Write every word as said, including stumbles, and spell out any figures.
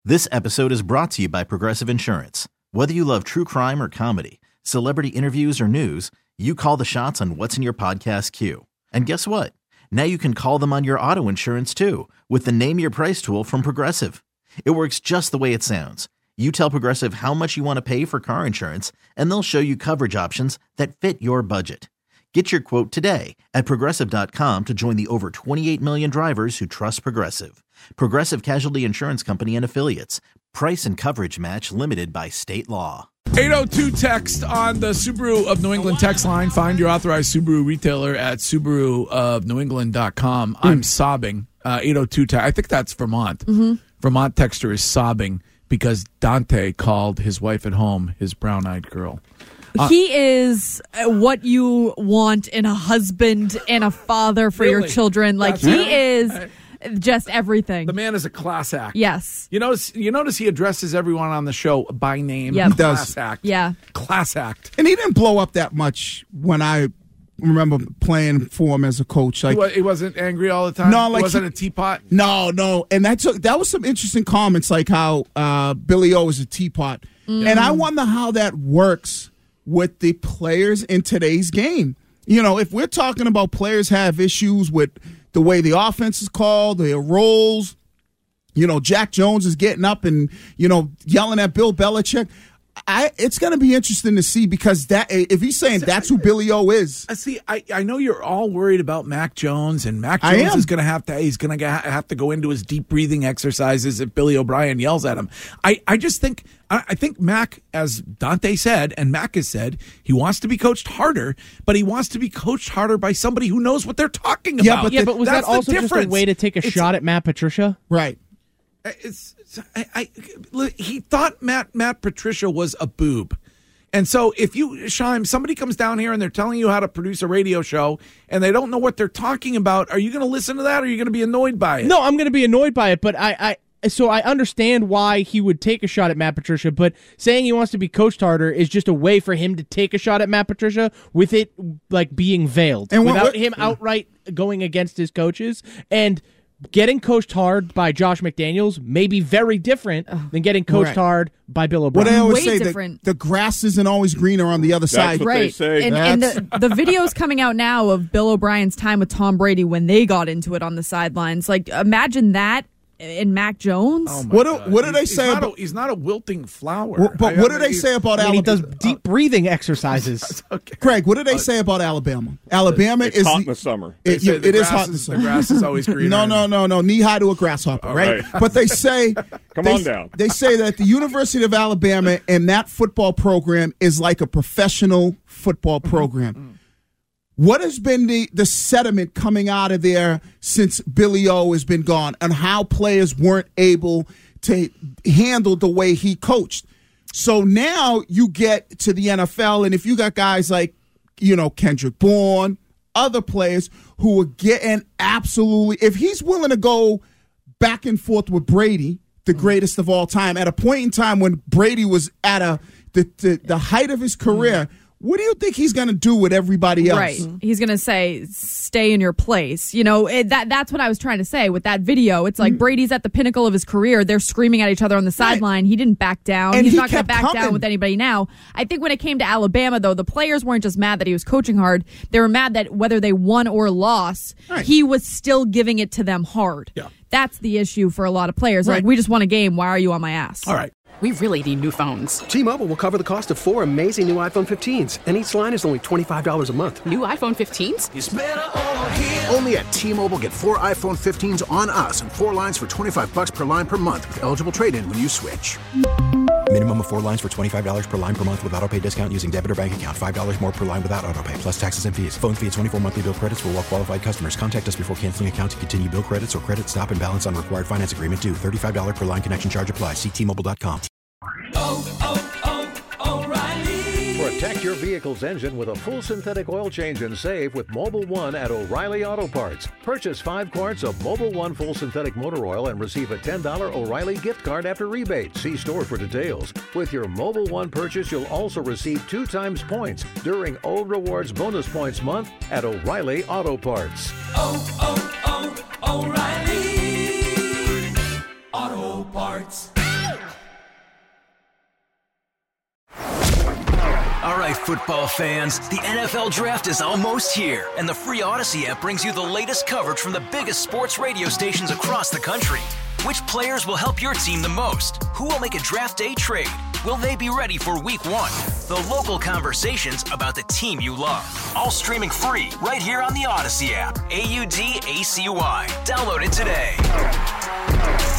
This episode is brought to you by Progressive Insurance. Whether you love true crime or comedy, celebrity interviews or news, you call the shots on what's in your podcast queue. And guess what? Now you can call them on your auto insurance too with the Name Your Price tool from Progressive. It works just the way it sounds. You tell Progressive how much you want to pay for car insurance, and they'll show you coverage options that fit your budget. Get your quote today at Progressive dot com to join the over twenty-eight million drivers who trust Progressive. Progressive Casualty Insurance Company and Affiliates. Price and coverage match limited by state law. eight oh two text on the Subaru of New England text line. Find your authorized Subaru retailer at Subaru of New England dot com. Mm. I'm sobbing. Uh, eight oh two text. I think that's Vermont. Mm-hmm. Vermont texter is sobbing because Dante called his wife at home his brown-eyed girl. Uh, he is what you want in a husband and a father for really? your children. Like, That's he right. is I, just everything. The man is a class act. Yes. You notice, you notice he addresses everyone on the show by name. Yep. He does. Class act. Yeah. Class act. And he didn't blow up that much when I remember playing for him as a coach. Like, He, wa- he wasn't angry all the time? No, like he wasn't he- a teapot? No, no. And that took, that was some interesting comments, like how uh, Billy O is a teapot. Mm. And I wonder how that works with the players in today's game. You know, if we're talking about players have issues with the way the offense is called, their roles, you know, Jack Jones is getting up and, you know, yelling at Bill Belichick. I, it's going to be interesting to see, because that if he's saying that's who Billy O is. I see. I, I know you're all worried about Mac Jones, and Mac I Jones am. is going to have to. He's going to have to go into his deep breathing exercises if Billy O'Brien yells at him. I, I just think I, I think Mac, as Dante said, and Mac has said, he wants to be coached harder, but he wants to be coached harder by somebody who knows what they're talking about. Yeah, but Yeah, but was That's that also the just a difference. way to take a It's- shot at Matt Patricia? Right. It's, it's I, I look, he thought Matt Matt Patricia was a boob. And so if you, Shime, somebody comes down here and they're telling you how to produce a radio show and they don't know what they're talking about, are you going to listen to that, or are you going to be annoyed by it? No, I'm going to be annoyed by it, but I, I so I understand why he would take a shot at Matt Patricia, but saying he wants to be coached harder is just a way for him to take a shot at Matt Patricia with it like being veiled, And what- without what- him outright going against his coaches. And getting coached hard by Josh McDaniels may be very different than getting coached Right. hard by Bill What O'Brien. I always Way say, the, different. the grass isn't always greener on the other side. what they Right. say. And, and That's- the, the videos coming out now of Bill O'Brien's time with Tom Brady when they got into it on the sidelines. Like, imagine that in Mac Jones. Oh my What do- God. what do they He's- say He's not, about- a, he's not a wilting flower. Well, but I- what I do they mean, say about And he does Alabama? deep breathing exercises. Okay. Craig, what do they say about Alabama? Alabama It's is hot the- in the summer. They It, say yeah, the it is grass hot in the is- summer. The grass is always greener. No, no, no, no. Knee high to a grasshopper, right? right. But they say, Come they, on down. They say that the University of Alabama and that football program is like a professional football program. What has been the, the sediment coming out of there since Billy O has been gone, and how players weren't able to handle the way he coached? So now you get to the N F L, and if you got guys like, you know, Kendrick Bourne, other players who are getting absolutely, if he's willing to go back and forth with Brady, the greatest of all time, at a point in time when Brady was at a the the, the height of his career, what do you think he's going to do with everybody else? Right. He's going to say, stay in your place. You know, it, that that's what I was trying to say with that video. It's like Brady's at the pinnacle of his career. They're screaming at each other on the sideline. He didn't back down. And He's he not going to kept back down coming. with anybody now. I think when it came to Alabama, though, the players weren't just mad that he was coaching hard. They were mad that whether they won or lost, Right. he was still giving it to them hard. Yeah. That's the issue for a lot of players. Like, Right. we just won a game. Why are you on my ass? All right. We really need new phones. T-Mobile will cover the cost of four amazing new iPhone fifteens, and each line is only twenty-five dollars a month. New iPhone fifteens? Only at T-Mobile, get four iPhone fifteens on us and four lines for twenty-five bucks per line per month with eligible trade-in when you switch. Minimum of four lines for twenty-five dollars per line per month with autopay discount using debit or bank account. five dollars more per line without autopay, plus taxes and fees. Phone fee at twenty-four monthly bill credits for well-qualified customers. Contact us before canceling account to continue bill credits or credit stop and balance on required finance agreement due. thirty-five dollars per line connection charge applies. See T Mobile dot com. Protect your vehicle's engine with a full synthetic oil change and save with Mobil one at O'Reilly Auto Parts. Purchase five quarts of Mobil one full synthetic motor oil and receive a ten dollars O'Reilly gift card after rebate. See store for details. With your Mobil one purchase, you'll also receive two times points during O Rewards Bonus Points Month at O'Reilly Auto Parts. Oh, oh, oh, O'Reilly Auto Parts. right, football fans. The N F L Draft is almost here, and the free Odyssey app brings you the latest coverage from the biggest sports radio stations across the country. Which players will help your team the most? Who will make a draft day trade? Will they be ready for week one? The local conversations about the team you love. All streaming free right here on the Odyssey app. A U D A C Y. Download it today.